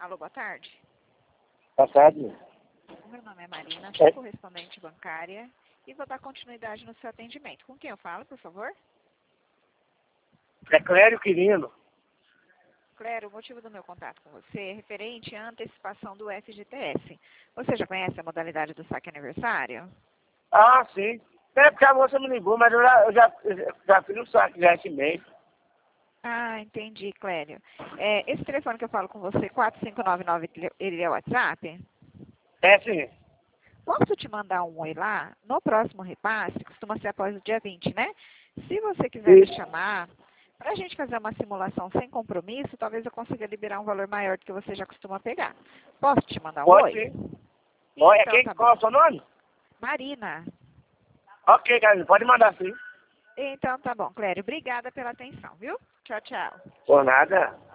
Alô, boa tarde. Boa tarde. Meu nome é Marina, sou correspondente bancária e vou dar continuidade no seu atendimento. Com quem eu falo, por favor? É Clério Quirino. Clério, o motivo do meu contato com você é referente à antecipação do FGTS. Você já conhece a modalidade do saque aniversário? Ah, sim. É porque a moça me ligou, mas eu já fiz um saque já esse mês. Ah, entendi, Clério. Esse telefone que eu falo com você, 4599, ele é o WhatsApp? É sim. Posso te mandar um oi lá? No próximo repasse, costuma ser após o dia 20, né? Se você quiser me Isso. chamar, para a gente fazer uma simulação sem compromisso, talvez eu consiga liberar um valor maior do que você já costuma pegar. Posso te mandar um Pode oi? sim. Olha, Então, tá bom. qual é o seu nome? Marina. Ok, Carlinhos, pode mandar sim. Então, tá bom, Clério. Obrigada pela atenção, viu? Tchau, tchau. Por nada.